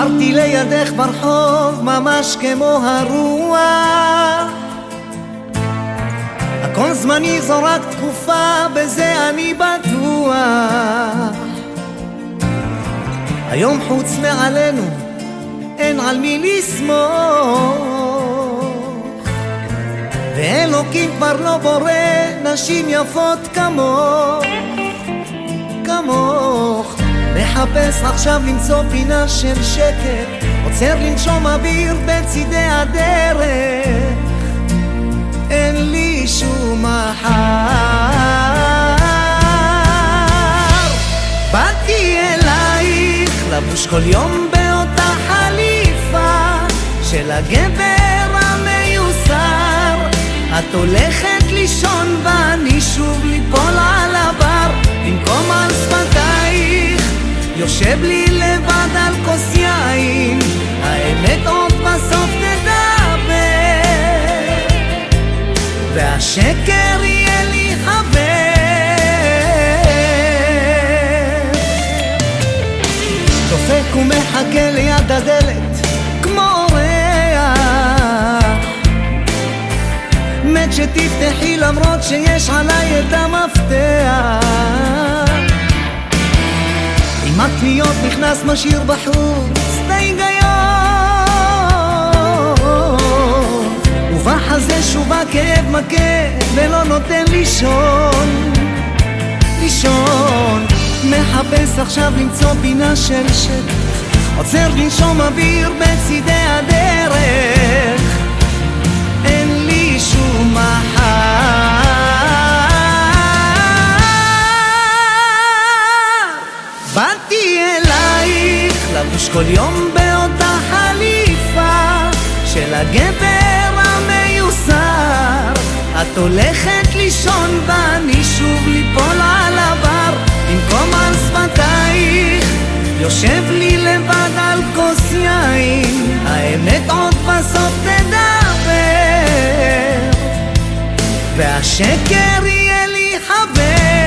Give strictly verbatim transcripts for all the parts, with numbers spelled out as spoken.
עברתי לידך ברחוב ממש כמו הרוח, הכל זמני זו רק תקופה, בזה אני בטוח. היום חוץ מעלינו אין על מי לסמוך, ואלוקים כבר לא בורא נשים יפות כמוך, כמוך. מחפש עכשיו למצוא פינה של שקט, עוצר לנשום אוויר בצידי הדרך, אין לי שום מחר. באתי אלייך לבוש כל יום באותה חליפה של הגבר המיוסר, את הולכת לישון ואני שוב ליפול על הבר, במקום על שפתייך יושב לי לבד על כוס יין, האמת עוד בסוף תדבר והשקר יהיה לי חבר. דופק ומחכה ליד הדלת כמו אורח, מת שתפתחי למרות שיש עליי את המפתח, עם הקניות נכנס משאיר בחוץ את ההיגיון, ובחזה שוב הכאב מכה ולא נותן לישון, לישון. מחפש עכשיו למצוא פינה של שקט, עוצר לנשום אוויר בצידי הדרך, אין לי שום מחר. באתי אלייך לבוש כל יום באותה חליפה של הגבר המיוסר, את הולכת לישון ואני שוב ליפול על הבר, במקום על שפתייך יושב לי לבד על כוס יין, האמת עוד בסוף תדבר והשקר יהיה לי חבר.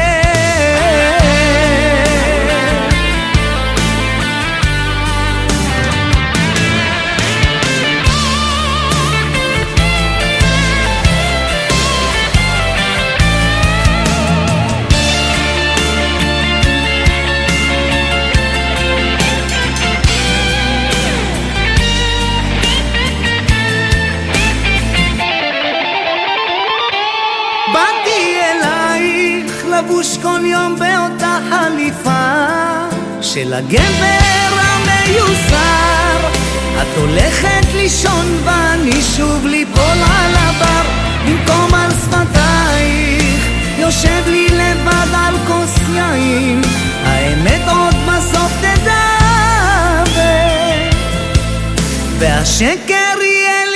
באתי אלייך לבוש כל יום באותה חליפה של הגבר המיוסר, את הולכת לישון ואני שוב ליפול על הבר, במקום על שפתייך יושב לי לבד על כוס יין, האמת עוד בסוף תדבר והשקר יהיה